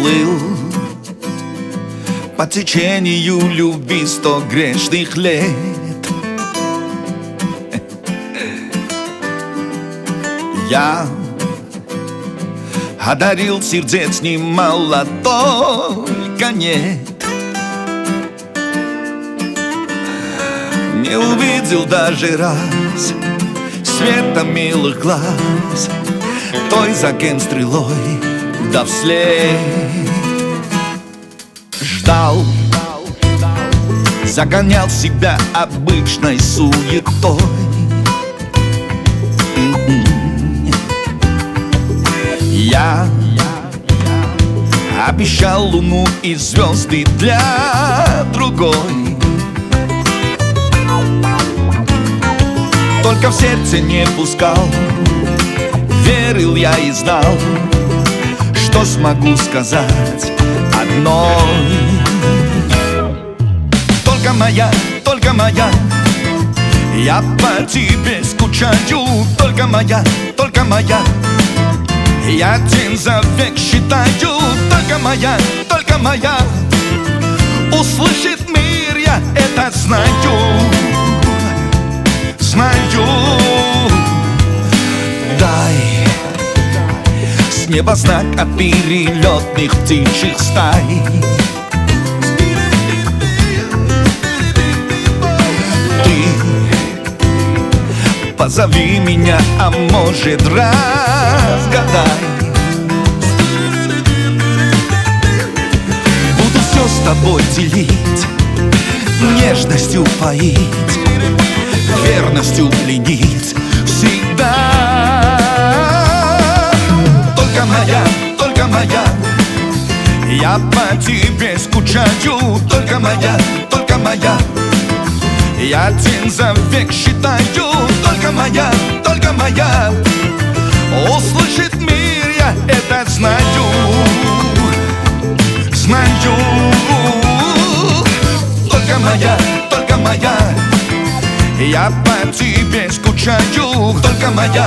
плыл по течению любви 100 грешных лет. Я одарил сердец немало, только нет. Не увидел даже раз света милых глаз той за кем стрелой да вслед. Ждал, загонял себя обычной суетой. Я обещал луну и звезды для другой. Только в сердце не пускал, верил я и знал, что смогу сказать одной. Только моя, я по тебе скучаю. Только моя, я день за век считаю. Только моя, услышит мир, я это знаю. Дай с неба знак от перелетных птичьих стай. Ты позови меня, а может разгадай. Буду все с тобой делить, нежностью поить, верностью пленить всегда. Только моя, я по тебе скучаю. Только моя, я день за век считаю. Только моя, услышит мир, я это знаю. Только моя, я по тебе скучаю. Только моя,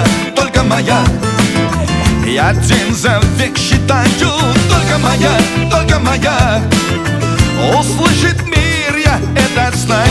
я день за век считаю. Только моя, услышит мир, я это знаю.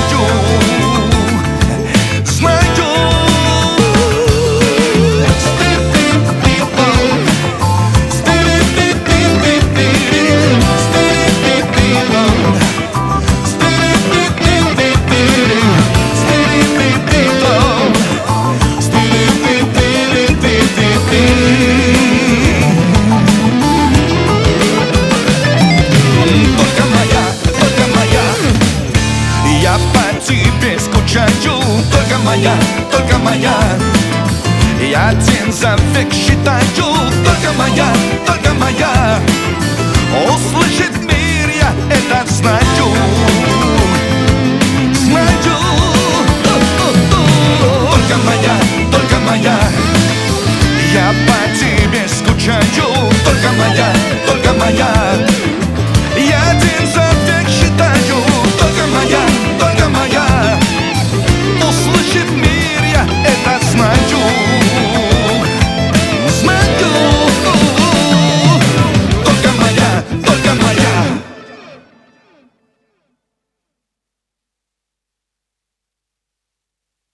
Я по тебе скучаю. Только моя, я день за век считаю. Только моя, услышит мир, я это знаю.